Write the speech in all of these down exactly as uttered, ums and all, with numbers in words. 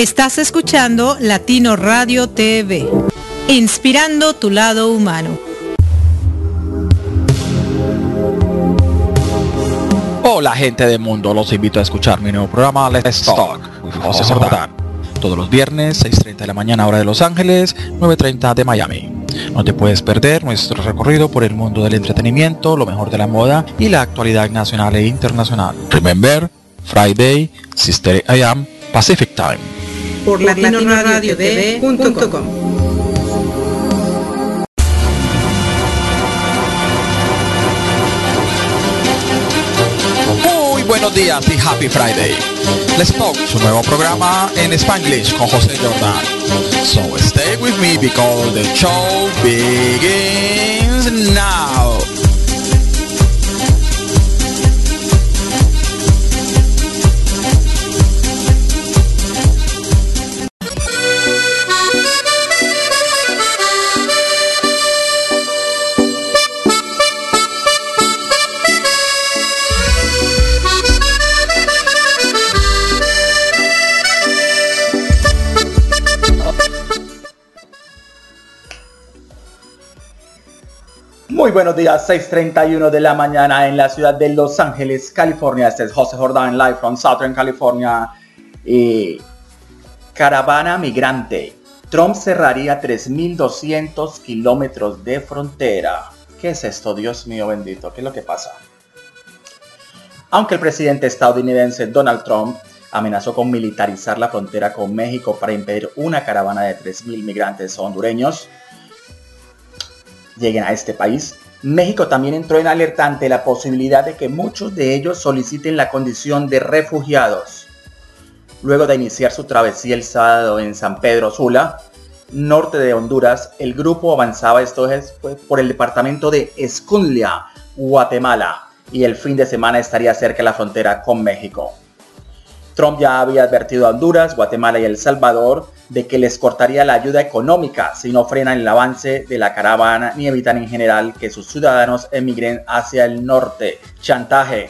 Estás escuchando Latino Radio T V, inspirando tu lado humano. Hola gente del mundo, los invito a escuchar mi nuevo programa Let's Talk with José Jordán. Todos los viernes, seis y treinta de la mañana hora de Los Ángeles, nueve y treinta de Miami. No te puedes perder nuestro recorrido por el mundo del entretenimiento, lo mejor de la moda y la actualidad nacional e internacional. Remember, Friday, Sister I Am, Pacific Time. Por latino radio t v punto com. Muy buenos días y Happy Friday. Let's Talk, su nuevo programa en Spanglish con José Jordán. So stay with me because the show begins now. Muy buenos días, seis y treinta y uno de la mañana en la ciudad de Los Ángeles, California. Este es José Jordán, live from Southern California. Y caravana migrante. Trump cerraría tres mil doscientos kilómetros de frontera. ¿Qué es esto, Dios mío bendito? ¿Qué es lo que pasa? Aunque el presidente estadounidense Donald Trump amenazó con militarizar la frontera con México para impedir una caravana de tres mil migrantes hondureños lleguen a este país, México también entró en alerta ante la posibilidad de que muchos de ellos soliciten la condición de refugiados. Luego de iniciar su travesía el sábado en San Pedro Sula, norte de Honduras, el grupo avanzaba esto es, por el departamento de Escuintla, Guatemala, y el fin de semana estaría cerca de la frontera con México. Trump ya había advertido a Honduras, Guatemala y El Salvador de que les cortaría la ayuda económica si no frenan el avance de la caravana ni evitan en general que sus ciudadanos emigren hacia el norte. Chantaje.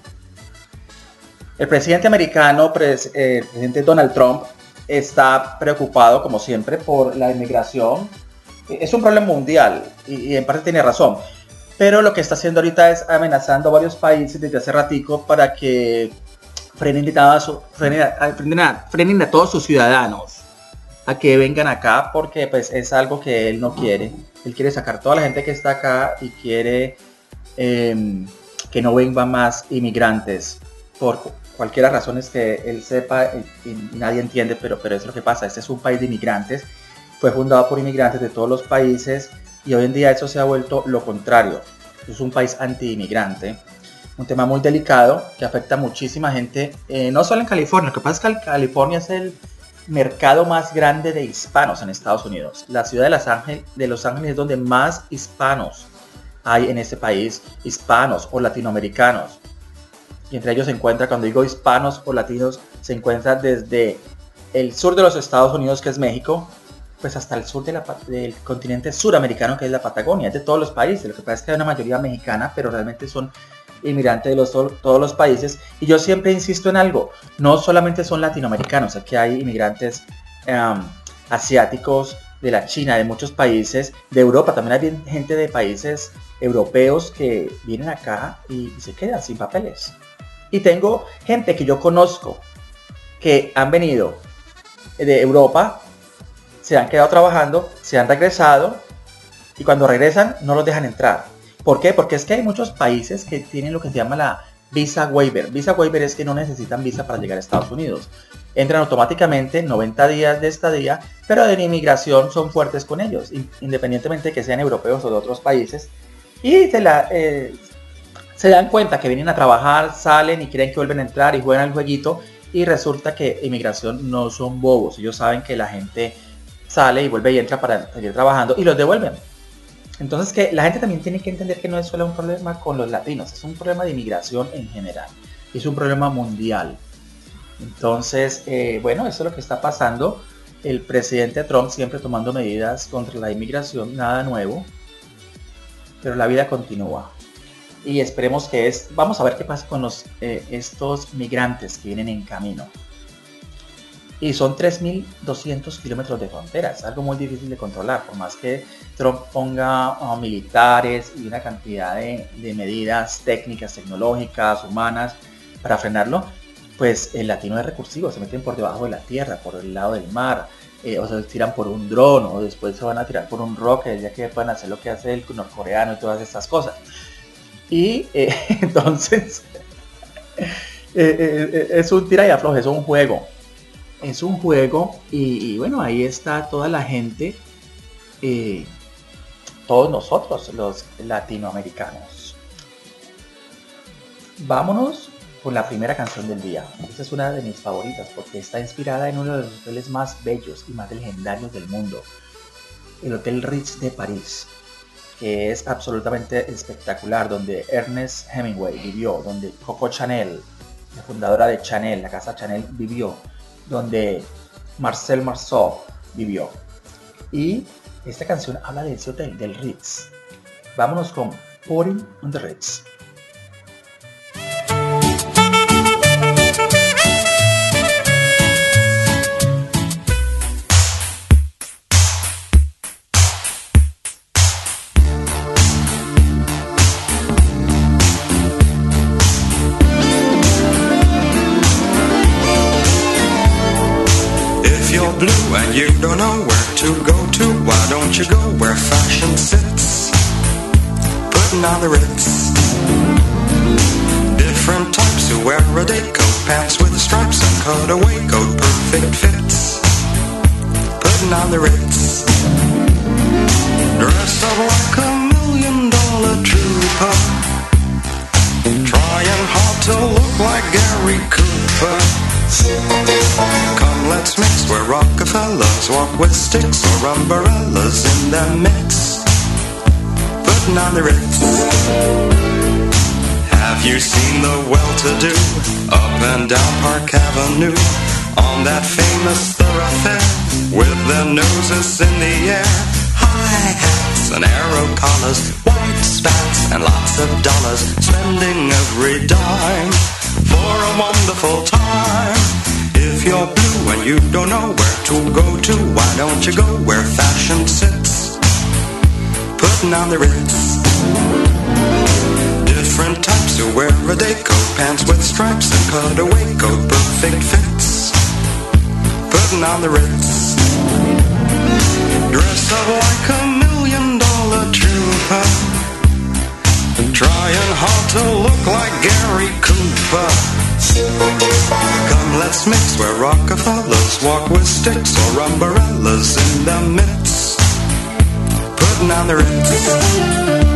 El presidente americano, pres, eh, el presidente Donald Trump, está preocupado, como siempre, por la inmigración. Es un problema mundial y, y en parte tiene razón. Pero lo que está haciendo ahorita es amenazando a varios países desde hace ratico para que frenen a, su, frenen, a, frenen, a, frenen a todos sus ciudadanos a que vengan acá, porque pues es algo que él no quiere. Él quiere sacar toda la gente que está acá y quiere eh, que no vengan más inmigrantes por cualquiera razones que él sepa y, y nadie entiende, pero, pero es lo que pasa. Este es un país de inmigrantes, fue fundado por inmigrantes de todos los países y hoy en día eso se ha vuelto lo contrario. Es un país anti-inmigrante. Un tema muy delicado que afecta a muchísima gente, eh, no solo en California. Lo que pasa es que California es el mercado más grande de hispanos en Estados Unidos. La ciudad de Los Ángeles, de Los Ángeles es donde más hispanos hay en este país, hispanos o latinoamericanos. Y entre ellos se encuentra, cuando digo hispanos o latinos, se encuentra desde el sur de los Estados Unidos, que es México, pues hasta el sur de la, del continente suramericano, que es la Patagonia. Es de todos los países. Lo que pasa es que hay una mayoría mexicana, pero realmente son inmigrantes de los, todos los países. Y yo siempre insisto en algo, no solamente son latinoamericanos, aquí hay inmigrantes um, asiáticos, de la China, de muchos países, de Europa, también hay gente de países europeos que vienen acá y, y se quedan sin papeles. Y tengo gente que yo conozco que han venido de Europa, se han quedado trabajando, se han regresado y cuando regresan no los dejan entrar. ¿Por qué? Porque es que hay muchos países que tienen lo que se llama la visa waiver. Visa waiver es que no necesitan visa para llegar a Estados Unidos. Entran automáticamente noventa días de estadía, pero de inmigración son fuertes con ellos, independientemente de que sean europeos o de otros países. Y se, la, eh, se dan cuenta que vienen a trabajar, salen y creen que vuelven a entrar y juegan al jueguito. Y resulta que inmigración no son bobos. Ellos saben que la gente sale y vuelve y entra para seguir trabajando y los devuelven. Entonces que la gente también tiene que entender que no es solo un problema con los latinos, es un problema de inmigración en general, es un problema mundial. Entonces, eh, bueno, eso es lo que está pasando. El presidente Trump siempre tomando medidas contra la inmigración, nada nuevo, pero la vida continúa. Y esperemos que es, vamos a ver qué pasa con los, eh, estos migrantes que vienen en camino. Y son tres mil doscientos kilómetros de frontera, es algo muy difícil de controlar, por más que Trump ponga uh, militares y una cantidad de, de medidas técnicas, tecnológicas, humanas para frenarlo, pues el latino es recursivo, se meten por debajo de la tierra, por el lado del mar, eh, o se tiran por un dron, o después se van a tirar por un rocket, ya que pueden hacer lo que hace el norcoreano y todas estas cosas. Y eh, entonces eh, eh, es un tira y afloje, es un juego. Es un juego y, y bueno, ahí está toda la gente, eh, todos nosotros los latinoamericanos. Vámonos con la primera canción del día. Esta es una de mis favoritas porque está inspirada en uno de los hoteles más bellos y más legendarios del mundo, el Hotel Ritz de París, que es absolutamente espectacular, donde Ernest Hemingway vivió, donde Coco Chanel, la fundadora de Chanel, la casa Chanel, vivió, donde Marcel Marceau vivió. Y esta canción habla de ese hotel, del Ritz. Vámonos con Party on the Ritz. Blue and you don't know where to go to, why don't you go where fashion sits, putting on the Ritz. Different types who wear a day coat, pants with stripes and cutaway coat, perfect fits, putting on the Ritz. Dressed up like a million dollar trooper, trying hard to look like Gary Cooper. Come, let's mix where Rockefellers walk with sticks or umbrellas in their midst, putting on the Ritz. Have you seen the well-to-do up and down Park Avenue on that famous thoroughfare with their noses in the air? High hats and arrow collars, white spats and lots of dollars, spending every dime for a wonderful time. If you're blue and you don't know where to go to, why don't you go where fashion sits, putting on the Ritz. Different types who wear a day coat, pants with stripes and cutaway coat, perfect fits, putting on the Ritz. Dressed up like a million dollar trooper, trying hard to look like Gary Cooper. Come, let's mix where Rockefellers walk with sticks or umbrellas in their midst, putting on the Ritz.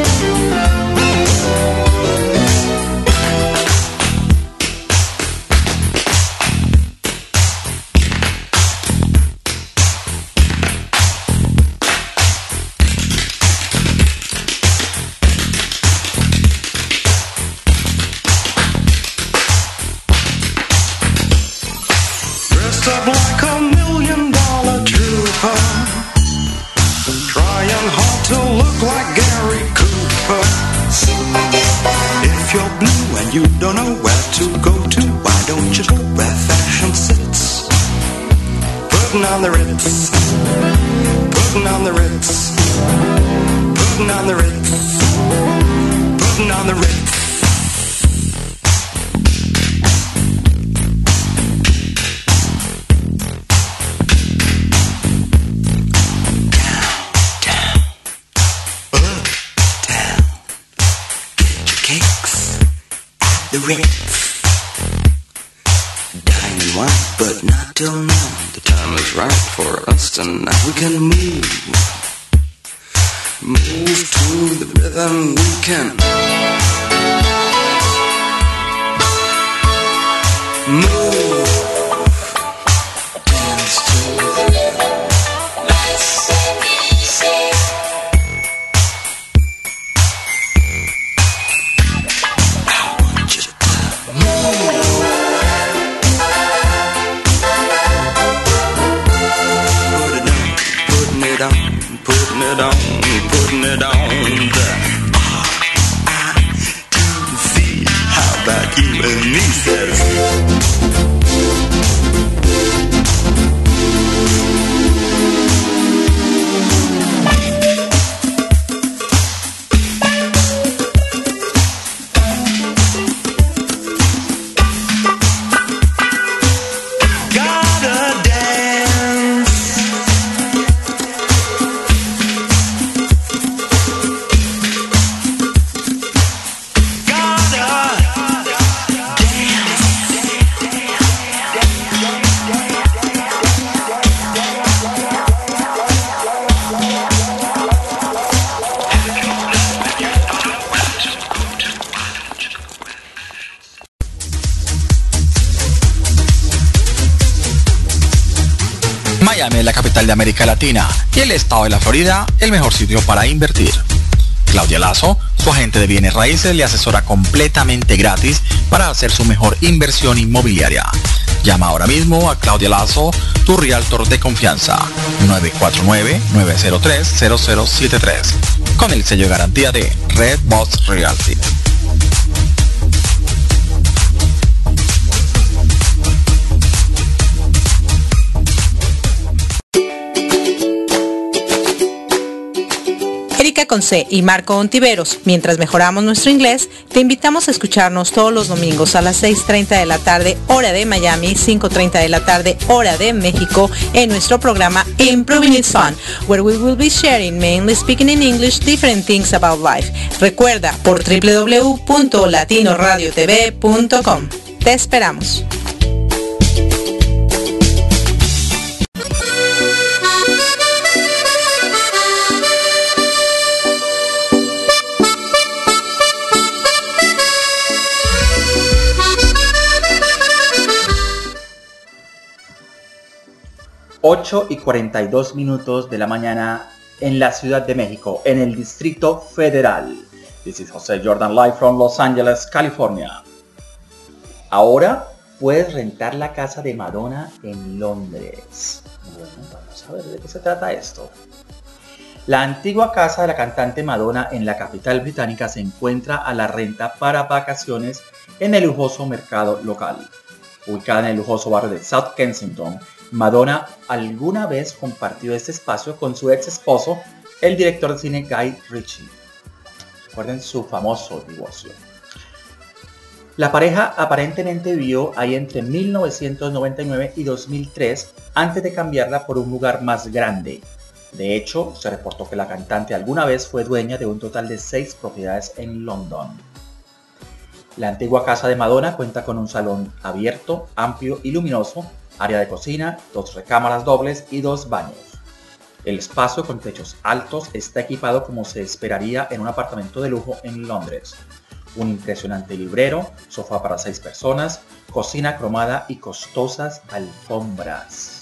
You don't know where to go to, why don't you go where fashion sits, putting on the Ritz, putting on the Ritz, putting on the Ritz, putting on the Ritz. The Ritz, dining wine, but not till now. The time is right for us tonight. We can move, move to the rhythm. We can move, dance to the rhythm. Let's putting it on, putting it on the R I T C. How about you and me, says Miami es la capital de América Latina y el estado de la Florida el mejor sitio para invertir. Claudia Lazo, su agente de bienes raíces, le asesora completamente gratis para hacer su mejor inversión inmobiliaria. Llama ahora mismo a Claudia Lazo, tu realtor de confianza, nueve cuatro nueve, nueve cero tres, cero cero siete tres, con el sello de garantía de Red Box Realty. Erika Conce y Marco Ontiveros. Mientras mejoramos nuestro inglés, te invitamos a escucharnos todos los domingos a las seis treinta de la tarde, hora de Miami, cinco treinta de la tarde, hora de México, en nuestro programa Improving It's Fun, where we will be sharing, mainly speaking in English, different things about life. Recuerda, por w w w punto latino radio t v punto com. Te esperamos. ocho y cuarenta y dos minutos de la mañana en la Ciudad de México, en el Distrito Federal. This is José Jordan live from Los Angeles, California. Ahora puedes rentar la casa de Madonna en Londres. Bueno, vamos a ver de qué se trata esto. La antigua casa de la cantante Madonna en la capital británica se encuentra a la renta para vacaciones en el lujoso mercado local. Ubicada en el lujoso barrio de South Kensington, Madonna alguna vez compartió este espacio con su ex esposo, el director de cine Guy Ritchie. Recuerden su famoso divorcio. La pareja aparentemente vivió ahí entre mil novecientos noventa y nueve y dos mil tres antes de cambiarla por un lugar más grande. De hecho, se reportó que la cantante alguna vez fue dueña de un total de seis propiedades en London. La antigua casa de Madonna cuenta con un salón abierto, amplio y luminoso, área de cocina, dos recámaras dobles y dos baños. El espacio con techos altos está equipado como se esperaría en un apartamento de lujo en Londres. Un impresionante librero, sofá para seis personas, cocina cromada y costosas alfombras.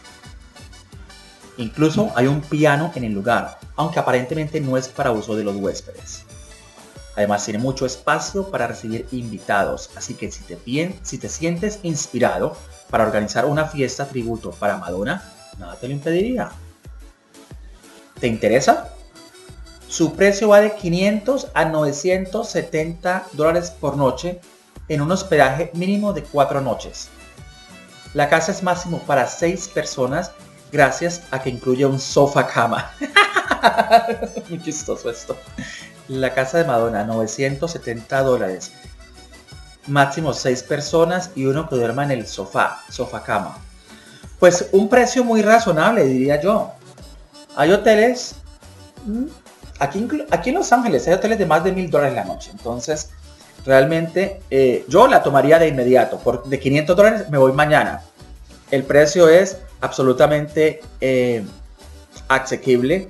Incluso hay un piano en el lugar, aunque aparentemente no es para uso de los huéspedes. Además tiene mucho espacio para recibir invitados, así que si te, bien, si te sientes inspirado para organizar una fiesta tributo para Madonna, nada te lo impediría. ¿Te interesa? Su precio va de quinientos a novecientos setenta dólares por noche en un hospedaje mínimo de cuatro noches. La casa es máximo para seis personas gracias a que incluye un sofá cama. Muy chistoso esto. La casa de Madonna, novecientos setenta dólares. Máximo seis personas y uno que duerma en el sofá, sofá cama. Pues un precio muy razonable, diría yo. Hay hoteles, aquí, aquí en Los Ángeles hay hoteles de más de mil dólares la noche. Entonces, realmente eh, yo la tomaría de inmediato. Por, de quinientos dólares me voy mañana. El precio es absolutamente eh, asequible.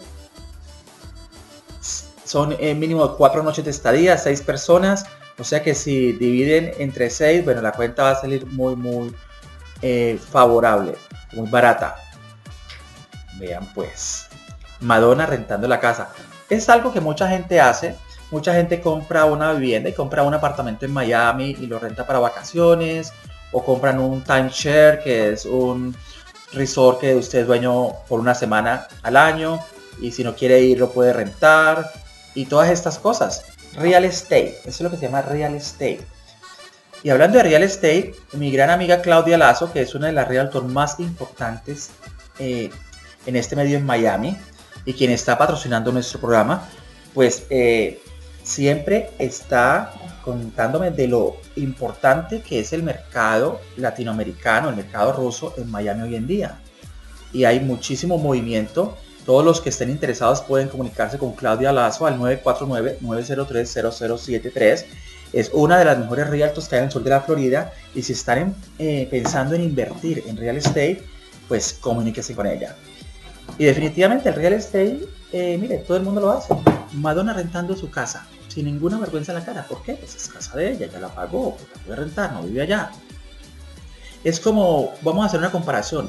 Son eh, mínimo de cuatro noches de estadía, seis personas. O sea que si dividen entre seis, bueno, la cuenta va a salir muy, muy eh, favorable, muy barata. Vean pues, Madonna rentando la casa. Es algo que mucha gente hace. Mucha gente compra una vivienda y compra un apartamento en Miami y lo renta para vacaciones. O compran un timeshare, que es un resort que usted es dueño por una semana al año. Y si no quiere ir, lo puede rentar. Y todas estas cosas. Real estate, eso es lo que se llama real estate. Y hablando de real estate, mi gran amiga Claudia Lazo, que es una de las realtors más importantes eh, en este medio en Miami y quien está patrocinando nuestro programa, pues eh, siempre está contándome de lo importante que es el mercado latinoamericano, el mercado ruso en Miami hoy en día. Y hay muchísimo movimiento. Todos los que estén interesados pueden comunicarse con Claudia Lazo al nueve cuatro nueve, nueve cero tres, cero cero siete tres. Es una de las mejores realtors que hay en el sur de la Florida. Y si están en, eh, pensando en invertir en real estate, pues comuníquese con ella. Y definitivamente el real estate, eh, mire, todo el mundo lo hace. Madonna rentando su casa, sin ninguna vergüenza en la cara. ¿Por qué? Pues es casa de ella, ya la pagó, pues la puede rentar, no vive allá. Es como, vamos a hacer una comparación.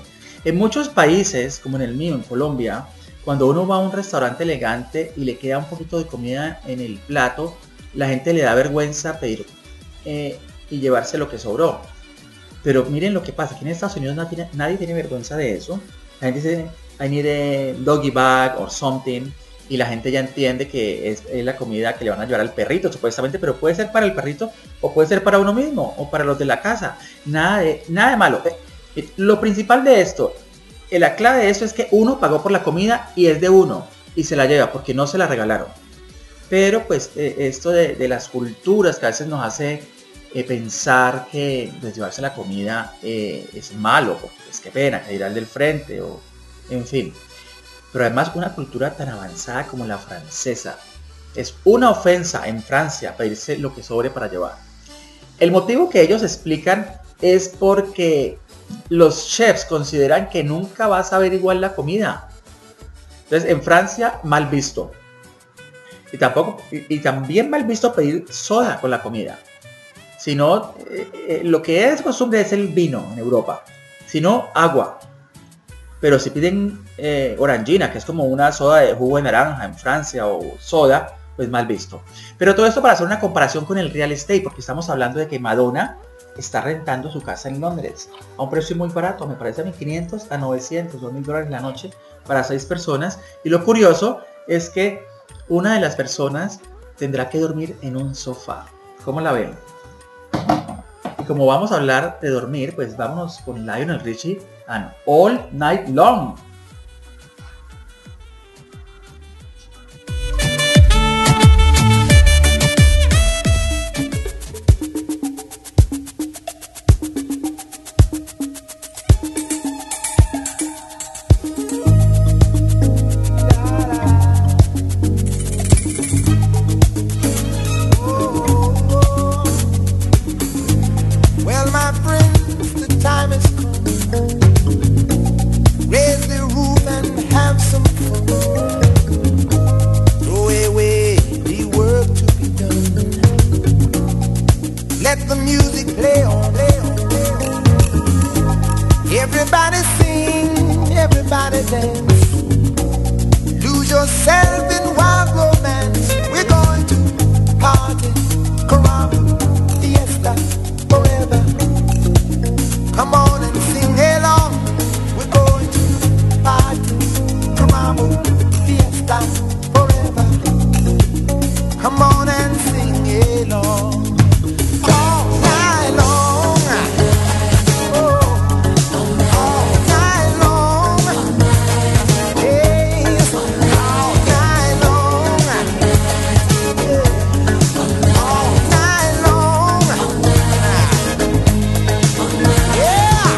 En muchos países, como en el mío, en Colombia, cuando uno va a un restaurante elegante y le queda un poquito de comida en el plato, la gente le da vergüenza pedir eh, y llevarse lo que sobró. Pero miren lo que pasa, aquí en Estados Unidos no tiene, nadie tiene vergüenza de eso. La gente dice, I need a doggy bag or something, y la gente ya entiende que es, es la comida que le van a llevar al perrito, supuestamente, pero puede ser para el perrito o puede ser para uno mismo o para los de la casa. Nada de, nada de malo. Eh, lo principal de esto, eh, la clave de eso es que uno pagó por la comida y es de uno y se la lleva porque no se la regalaron. Pero pues eh, esto de, de las culturas que a veces nos hace eh, pensar que pues, llevarse la comida eh, es malo, porque es que pena, que irá al del frente o en fin. Pero además una cultura tan avanzada como la francesa. Es una ofensa en Francia pedirse lo que sobre para llevar. El motivo que ellos explican es porque los chefs consideran que nunca vas a ver igual la comida. Entonces en Francia mal visto. Y, tampoco, y, y también mal visto pedir soda con la comida. Sino, eh, eh, lo que es costumbre es el vino en Europa. Sino agua. Pero si piden eh, orangina, que es como una soda de jugo de naranja en Francia o soda, pues mal visto. Pero todo esto para hacer una comparación con el real estate, porque estamos hablando de que Madonna está rentando su casa en Londres a un precio muy barato, me parece a mil quinientos a novecientos, dos mil dólares la noche para seis personas. Y lo curioso es que una de las personas tendrá que dormir en un sofá. ¿Cómo la ven? Y como vamos a hablar de dormir, pues vámonos con Lionel Richie and All Night Long. Yeah!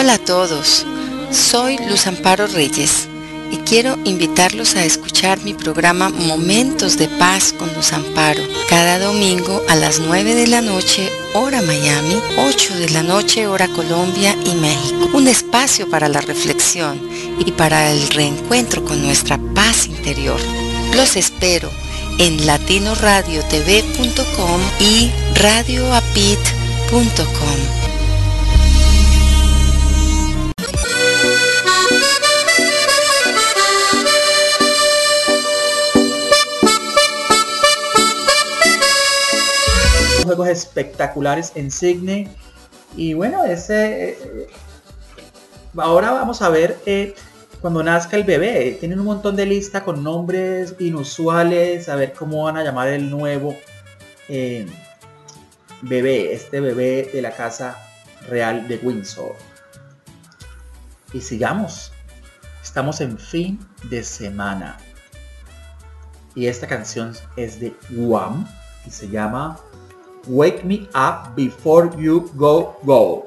Hola a todos, soy Luz Amparo Reyes y quiero invitarlos a escuchar mi programa Momentos de Paz con Luz Amparo, cada domingo a las nueve de la noche, hora Miami, ocho de la noche, hora Colombia y México. Un espacio para la reflexión y para el reencuentro con nuestra paz interior. Los espero en latino radio t v punto com y radio apit punto com. Juegos espectaculares en Sydney. Y bueno, ese eh, ahora vamos a ver eh, cuando nazca el bebé. Tienen un montón de lista con nombres inusuales, a ver cómo van a llamar el nuevo eh, bebé, este bebé de la casa real de Windsor. Y sigamos, estamos en fin de semana y esta canción es de Wham y se llama Wake Me Up Before You Go Go.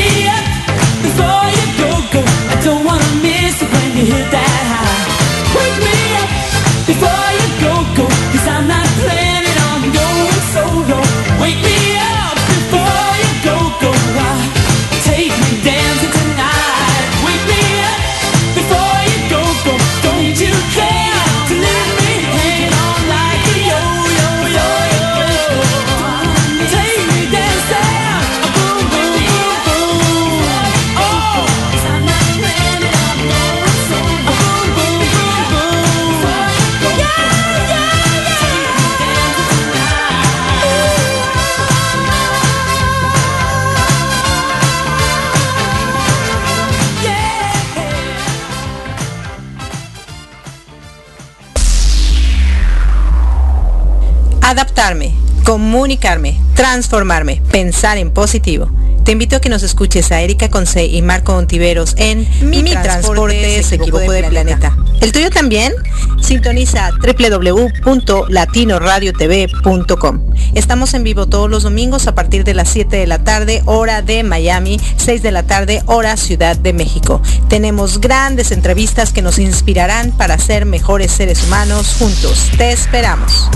Don't wanna miss it when you hit that high. Wake Adaptarme, comunicarme, transformarme, pensar en positivo. Te invito a que nos escuches a Erika Conce y Marco Ontiveros en Mi, Mi Transporte se equivocó de planeta. planeta. ¿El tuyo también? Sintoniza doble u doble u doble u punto latino radio t v punto com. Estamos en vivo todos los domingos a partir de las siete de la tarde, hora de Miami, seis de la tarde, hora Ciudad de México. Tenemos grandes entrevistas que nos inspirarán para ser mejores seres humanos juntos. Te esperamos.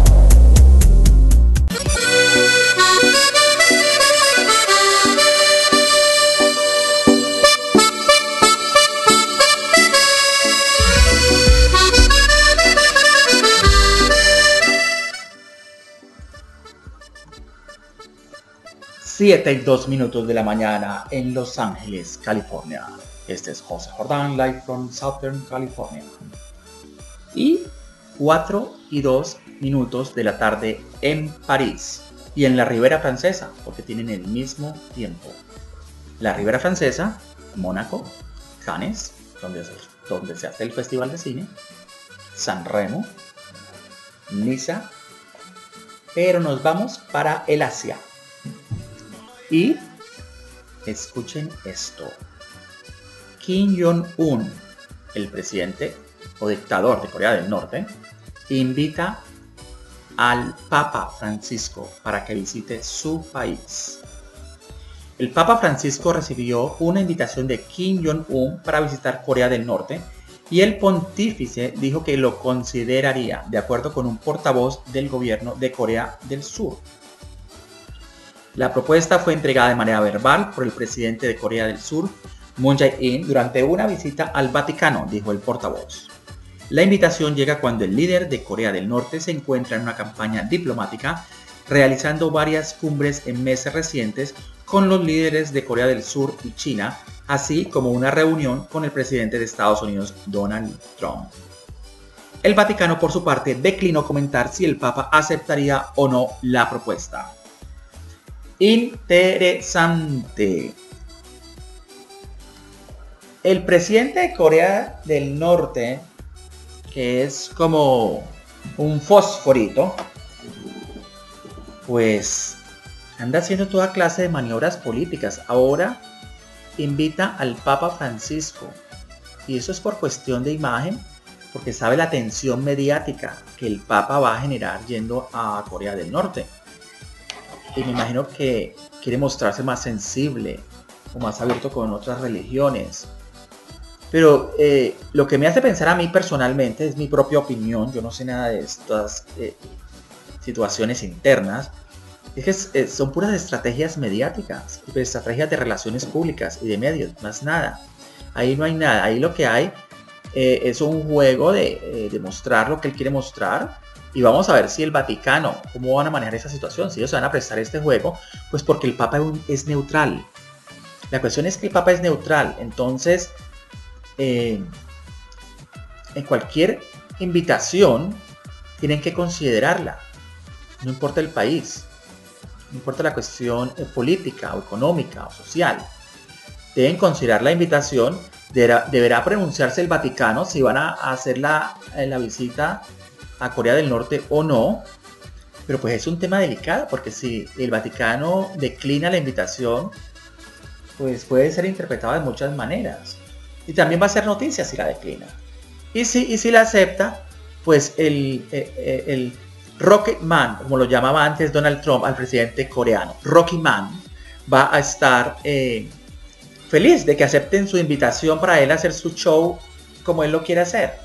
siete y dos minutos de la mañana en Los Ángeles, California. Este es José Jordán, live from Southern California. Y cuatro y dos minutos de la tarde en París y en la Ribera Francesa, porque tienen el mismo tiempo. La Ribera Francesa, Mónaco, Cannes, donde se, donde se hace el Festival de Cine, San Remo, Niza, pero nos vamos para el Asia. Y escuchen esto. Kim Jong-un, el presidente o dictador de Corea del Norte, invita al Papa Francisco para que visite su país. El Papa Francisco recibió una invitación de Kim Jong-un para visitar Corea del Norte y el pontífice dijo que lo consideraría, de acuerdo con un portavoz del gobierno de Corea del Sur. La propuesta fue entregada de manera verbal por el presidente de Corea del Sur, Moon Jae-in, durante una visita al Vaticano, dijo el portavoz. La invitación llega cuando el líder de Corea del Norte se encuentra en una campaña diplomática, realizando varias cumbres en meses recientes con los líderes de Corea del Sur y China, así como una reunión con el presidente de Estados Unidos, Donald Trump. El Vaticano, por su parte, declinó comentar si el Papa aceptaría o no la propuesta. Interesante. El presidente de Corea del Norte, que es como un fosforito, pues anda haciendo toda clase de maniobras políticas. Ahora invita al Papa Francisco. Y eso es por cuestión de imagen, porque sabe la tensión mediática que el Papa va a generar yendo a Corea del Norte. Y me imagino que quiere mostrarse más sensible o más abierto con otras religiones. Pero eh, lo que me hace pensar a mí personalmente, es mi propia opinión, yo no sé nada de estas eh, situaciones internas, es que es, es, son puras estrategias mediáticas, estrategias de relaciones públicas y de medios, más nada. Ahí no hay nada, ahí lo que hay eh, es un juego de, eh, de mostrar lo que él quiere mostrar. Y vamos a ver si el Vaticano, cómo van a manejar esa situación, si ellos se van a prestar este juego, pues porque el Papa es neutral. La cuestión es que el Papa es neutral, entonces eh, en cualquier invitación tienen que considerarla, no importa el país, no importa la cuestión eh, política o económica o social, deben considerar la invitación, deberá, deberá pronunciarse el Vaticano si van a hacer la, la visita a Corea del Norte o no, pero pues es un tema delicado, porque si el Vaticano declina la invitación, pues puede ser interpretado de muchas maneras, y también va a ser noticia si la declina, y si, y si la acepta, pues el, el, el Rocket Man, como lo llamaba antes Donald Trump al presidente coreano, Rocky Man, va a estar eh, feliz de que acepten su invitación para él hacer su show como él lo quiere hacer.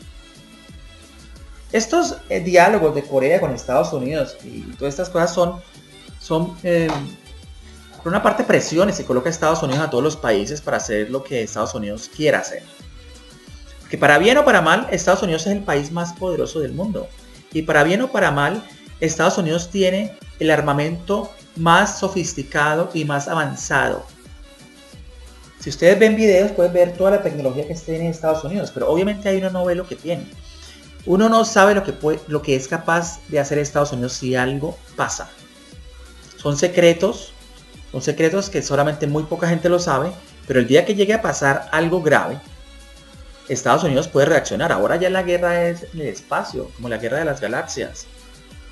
Estos eh, diálogos de Corea con Estados Unidos y todas estas cosas son, son eh, por una parte, presiones que coloca Estados Unidos a todos los países para hacer lo que Estados Unidos quiera hacer. Porque para bien o para mal, Estados Unidos es el país más poderoso del mundo. Y para bien o para mal, Estados Unidos tiene el armamento más sofisticado y más avanzado. Si ustedes ven videos, pueden ver toda la tecnología que tiene Estados Unidos, pero obviamente ahí uno no ve lo que tiene. Uno no sabe lo que, puede, lo que es capaz de hacer Estados Unidos si algo pasa. Son secretos, son secretos que solamente muy poca gente lo sabe, pero el día que llegue a pasar algo grave, Estados Unidos puede reaccionar. Ahora ya la guerra es en el espacio, como la guerra de las galaxias.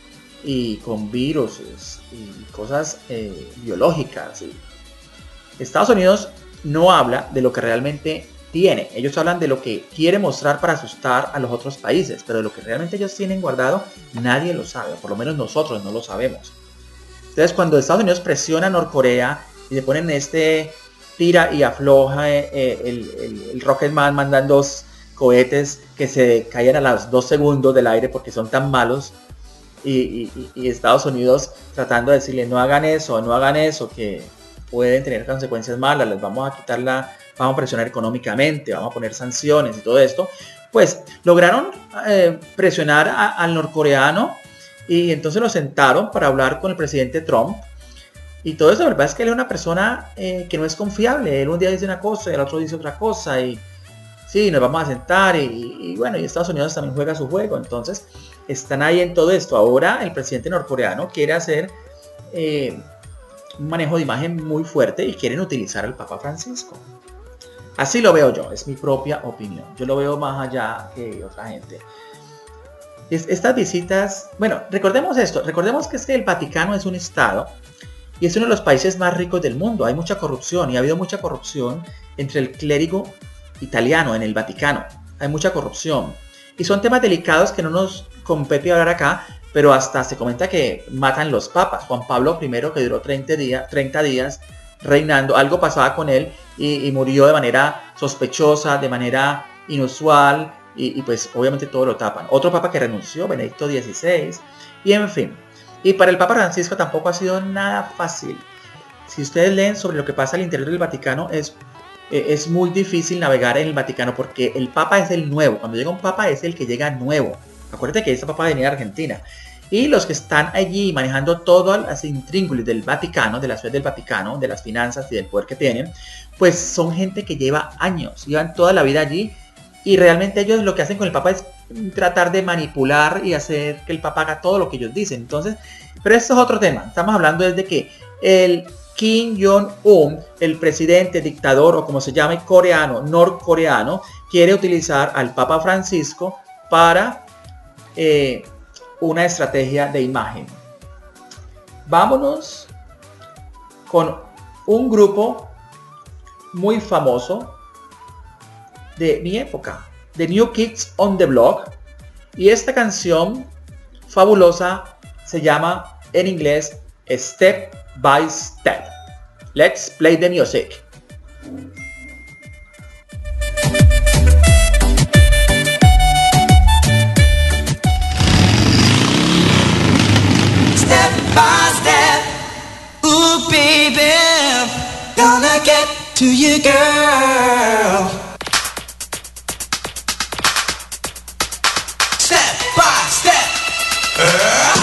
y con virus y cosas eh, biológicas. Estados Unidos no habla de lo que realmente tiene. Ellos hablan de lo que quiere mostrar para asustar a los otros países, pero de lo que realmente ellos tienen guardado, nadie lo sabe, por lo menos nosotros no lo sabemos. Entonces, cuando Estados Unidos presiona a Norcorea y le ponen este tira y afloja eh, el, el, el Rocketman mandando dos cohetes que se caían a los dos segundos del aire porque son tan malos, y, y, y Estados Unidos tratando de decirle no hagan eso, no hagan eso, que pueden tener consecuencias malas, les vamos a quitar la, vamos a presionar económicamente, vamos a poner sanciones y todo esto, pues lograron eh, presionar a, al norcoreano, y entonces lo sentaron para hablar con el presidente Trump. Y todo eso, la verdad es que él es una persona eh, que no es confiable. Él un día dice una cosa y el otro dice otra cosa, y sí, nos vamos a sentar, y, y bueno, y Estados Unidos también juega su juego. Entonces están ahí en todo esto. Ahora el presidente norcoreano quiere hacer eh, un manejo de imagen muy fuerte y quieren utilizar al Papa Francisco. Así lo veo yo, es mi propia opinión. Yo lo veo más allá que otra gente. Es, estas visitas, bueno, recordemos esto, recordemos que es que el Vaticano es un estado y es uno de los países más ricos del mundo. Hay mucha corrupción y ha habido mucha corrupción entre el clérigo italiano en el Vaticano. Hay mucha corrupción. Y son temas delicados que no nos compete hablar acá, pero hasta se comenta que matan los papas. Juan Pablo primero, que duró treinta días, treinta días reinando, algo pasaba con él y, y murió de manera sospechosa, de manera inusual, y, y pues obviamente todo lo tapan. Otro papa que renunció, Benedicto dieciséis, y en fin. Y para el Papa Francisco tampoco ha sido nada fácil. Si ustedes leen sobre lo que pasa al interior del Vaticano, es, es muy difícil navegar en el Vaticano porque el Papa es el nuevo. Cuando llega un Papa es el que llega nuevo. Acuérdate que este Papa venía de Argentina. Y los que están allí manejando todo las intríngulis del Vaticano, de la ciudad del Vaticano, de las finanzas y del poder que tienen, pues son gente que lleva años, llevan toda la vida allí, y realmente ellos lo que hacen con el Papa es tratar de manipular y hacer que el Papa haga todo lo que ellos dicen. Entonces, pero esto es otro tema. Estamos hablando desde que el Kim Jong-un, el presidente, dictador o como se llame, coreano, norcoreano, quiere utilizar al Papa Francisco para eh, una estrategia de imagen. Vámonos con un grupo muy famoso de mi época, The New Kids on the Block, y esta canción fabulosa se llama en inglés Step by Step. Let's play the music. Step by step, ooh baby, gonna get to you, girl. Step by step. Uh.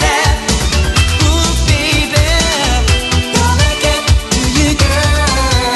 Girl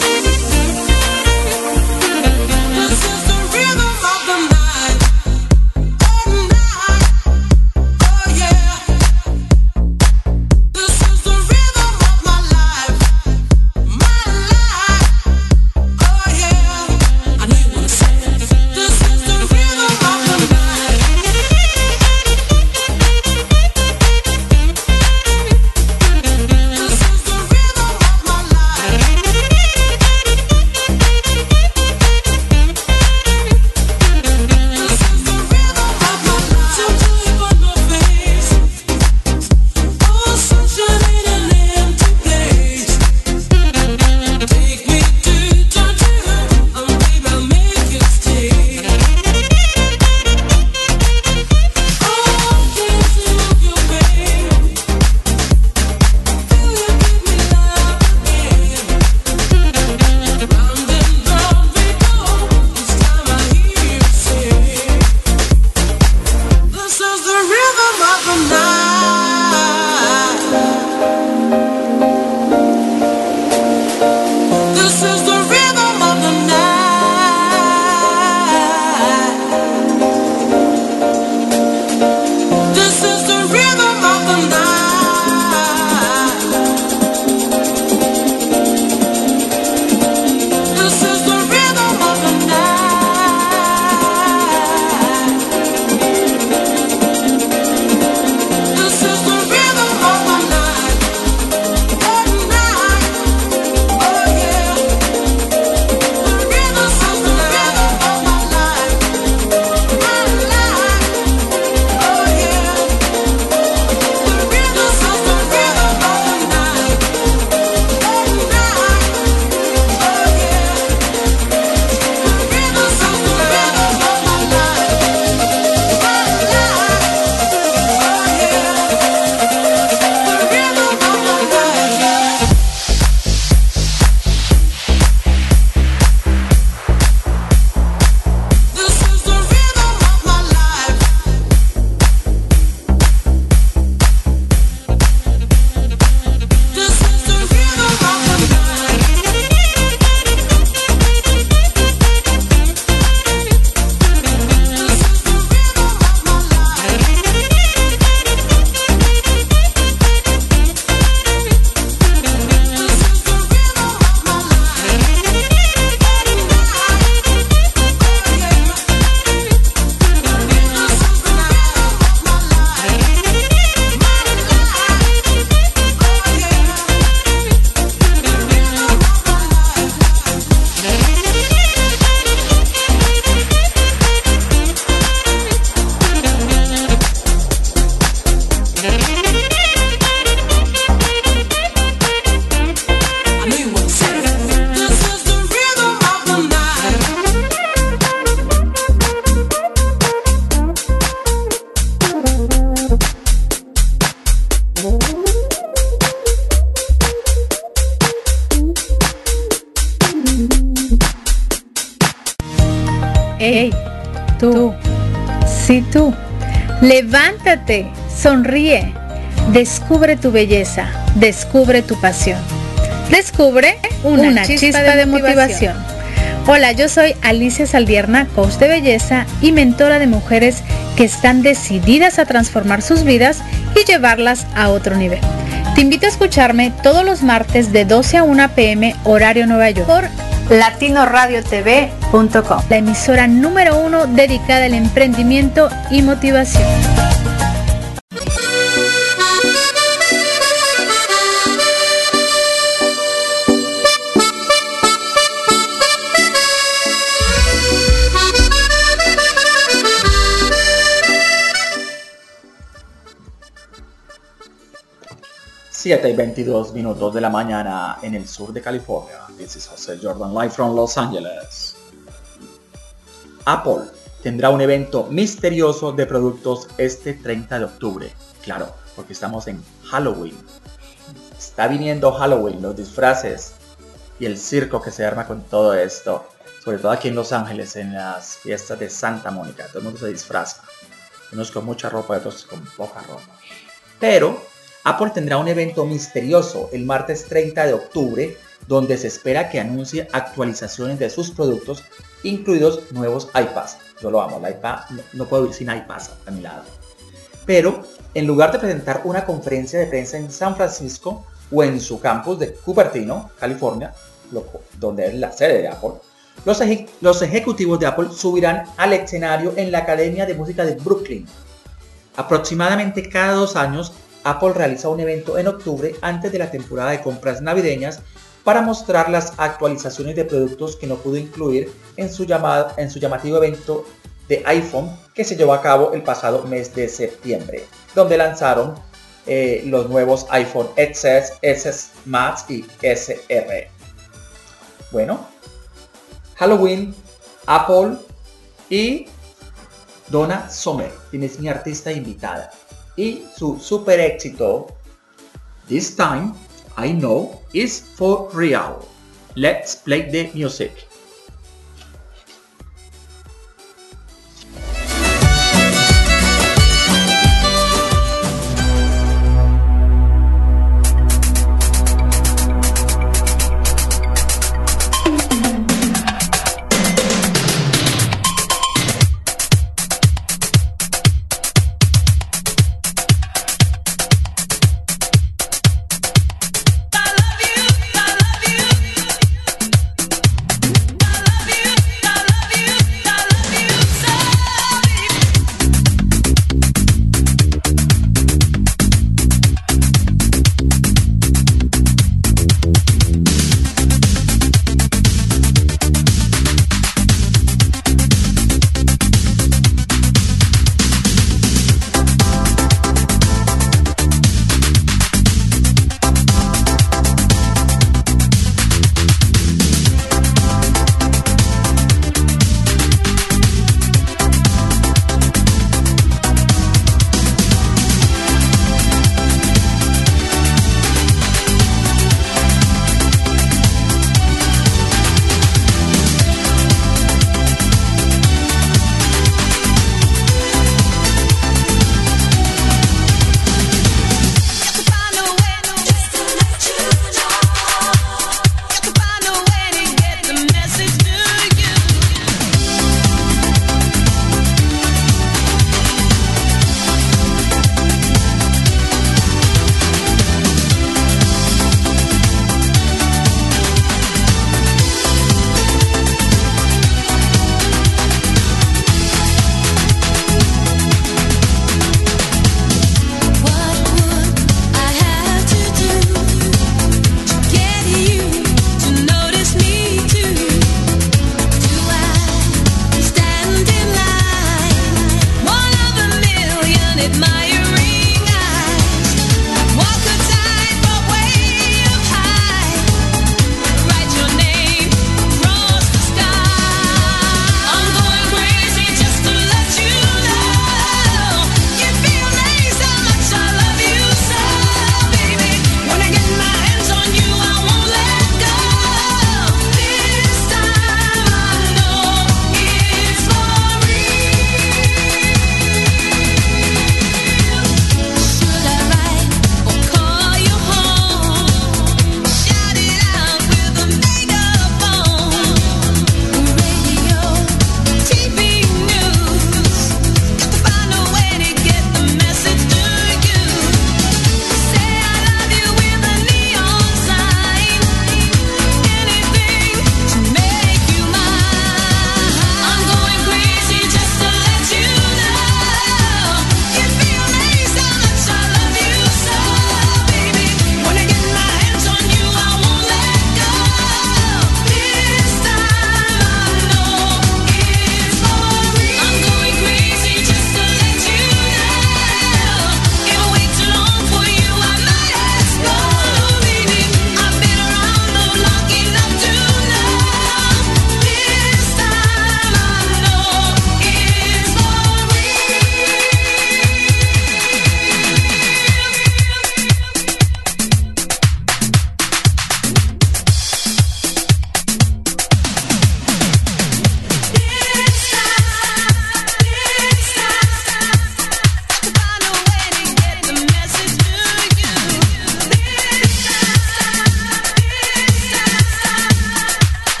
Hey, tú, sí tú, levántate, sonríe, descubre tu belleza, descubre tu pasión, descubre una, una chispa, chispa de, de motivación. motivación. Hola, yo soy Alicia Saldierna, coach de belleza y mentora de mujeres que están decididas a transformar sus vidas y llevarlas a otro nivel. Te invito a escucharme todos los martes de doce a una pe eme horario Nueva York por latino radio t v punto com, la emisora número uno dedicada al emprendimiento y motivación. siete y veintidós minutos de la mañana en el sur de California. This is José Jordan live from Los Ángeles. Apple tendrá un evento misterioso de productos este treinta de octubre. Claro, porque estamos en Halloween. Está viniendo Halloween, los disfraces y el circo que se arma con todo esto. Sobre todo aquí en Los Ángeles, en las fiestas de Santa Mónica. Todo el mundo se disfraza. Unos con mucha ropa y otros con poca ropa. Pero Apple tendrá un evento misterioso el martes treinta de octubre, donde se espera que anuncie actualizaciones de sus productos, incluidos nuevos iPads. Yo lo amo, el iPad, no, no puedo ir sin iPads a mi lado. Pero, en lugar de presentar una conferencia de prensa en San Francisco o en su campus de Cupertino, California, lo, donde es la sede de Apple, los, eje, los ejecutivos de Apple subirán al escenario en la Academia de Música de Brooklyn. Aproximadamente cada dos años, Apple realiza un evento en octubre antes de la temporada de compras navideñas para mostrar las actualizaciones de productos que no pudo incluir en su, llamado, en su llamativo evento de iPhone que se llevó a cabo el pasado mes de septiembre, donde lanzaron eh, los nuevos iPhone X S, S S Max y S R. Bueno, Halloween, Apple y Donna Summer, quien es mi artista invitada. Y su super éxito, This Time I Know Is For Real. Let's play the music.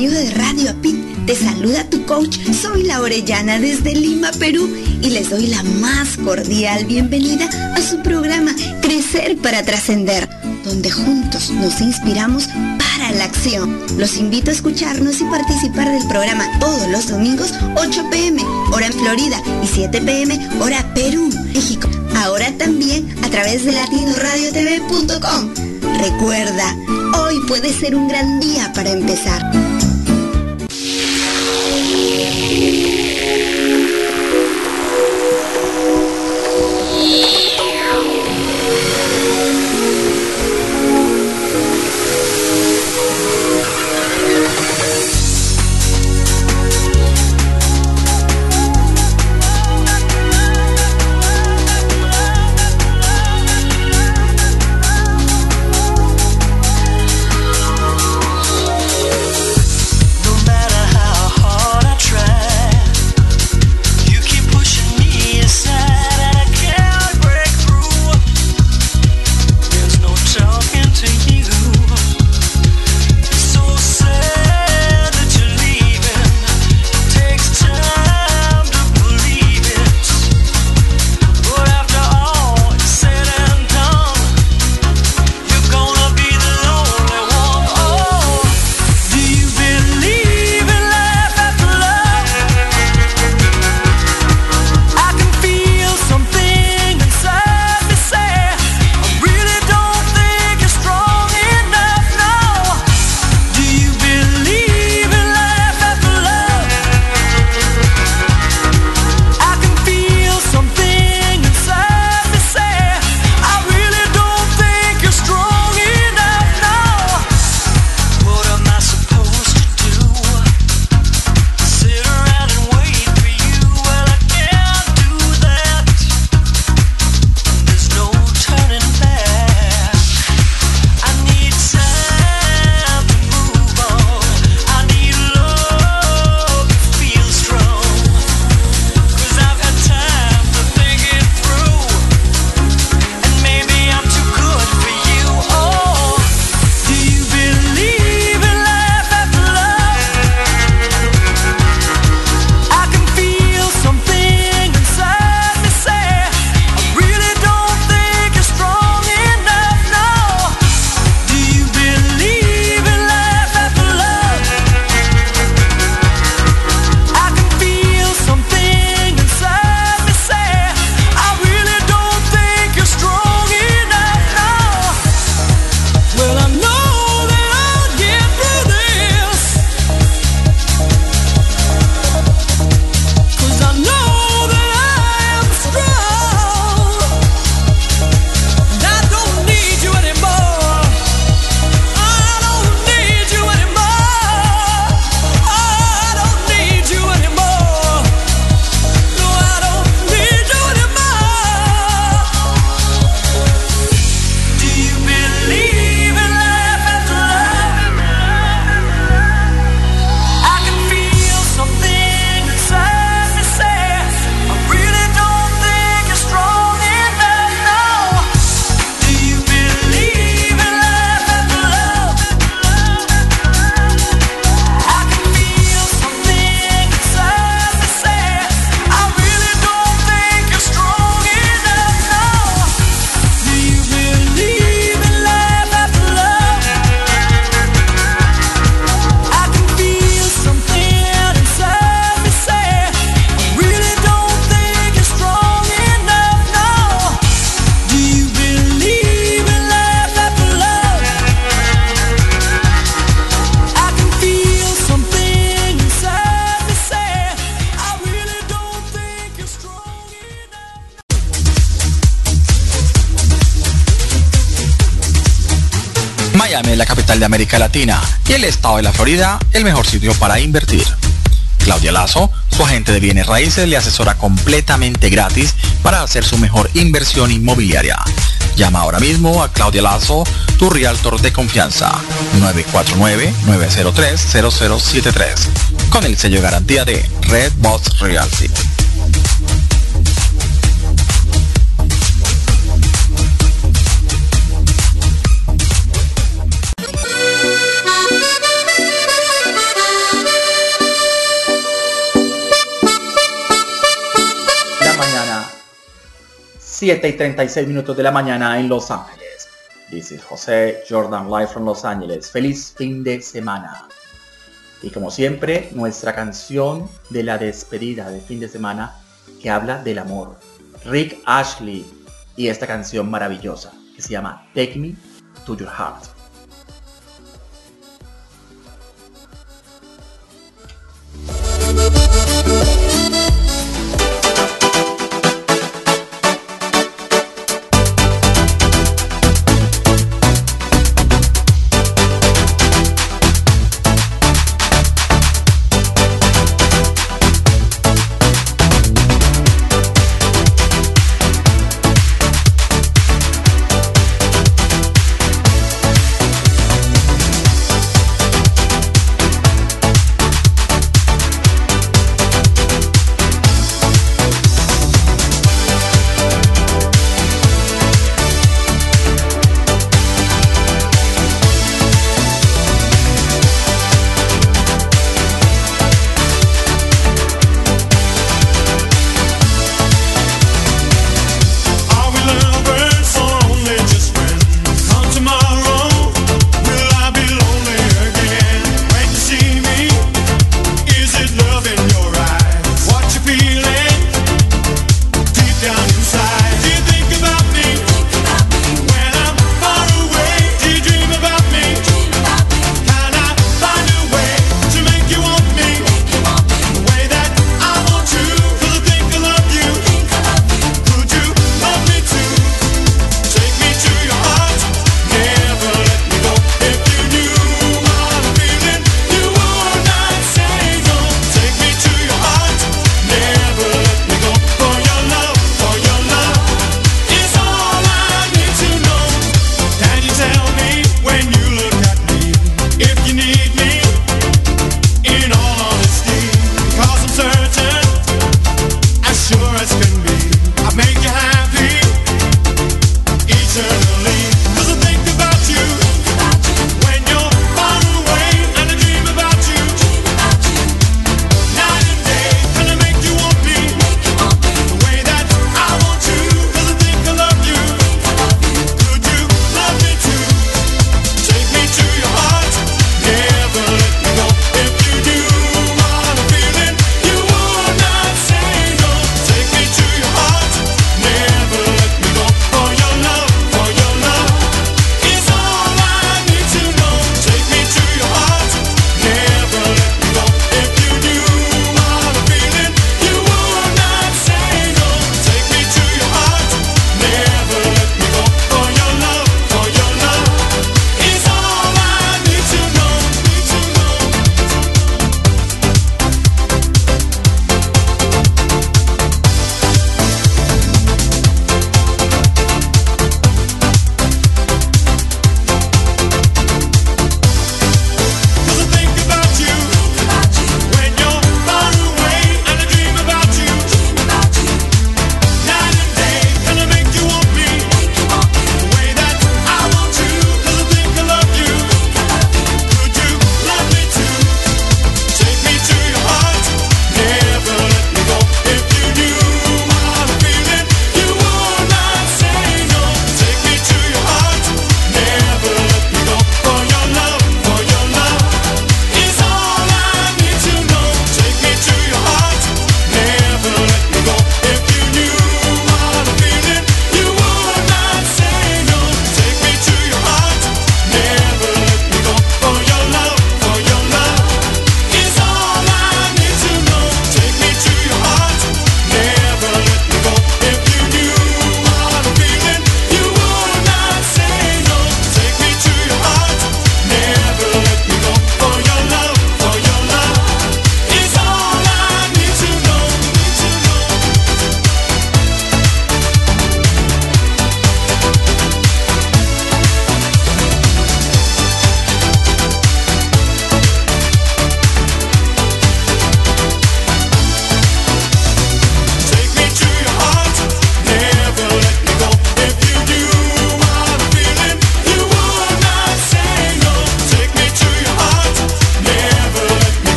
amigo de Radio Apit, te saluda tu coach. Soy la Orellana desde Lima, Perú, y les doy la más cordial bienvenida a su programa Crecer para Trascender, donde juntos nos inspiramos para la acción. Los invito a escucharnos y participar del programa todos los domingos, ocho pe eme, hora en Florida, y siete pe eme, hora Perú, México. Ahora también a través de latino radio t v punto com. Recuerda, hoy puede ser un gran día para empezar. Miami es la capital de América Latina y el estado de la Florida el mejor sitio para invertir. Claudia Lazo, su agente de bienes raíces, le asesora completamente gratis para hacer su mejor inversión inmobiliaria. Llama ahora mismo a Claudia Lazo, tu realtor de confianza, nueve cuatro nueve, nueve cero tres, cero cero siete tres, con el sello de garantía de Red Box Realty. siete y treinta y seis minutos de la mañana en Los Ángeles. This is José Jordan live from Los Ángeles. Feliz fin de semana. Y como siempre, nuestra canción de la despedida de fin de semana que habla del amor. Rick Ashley y esta canción maravillosa que se llama Take Me to Your Heart.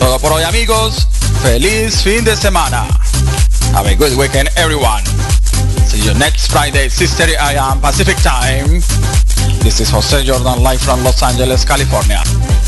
Todo por hoy, amigos. Feliz fin de semana. Have a good weekend, everyone. See you next Friday, six thirty a m Pacific Time. This is Jose Jordan live from Los Angeles, California.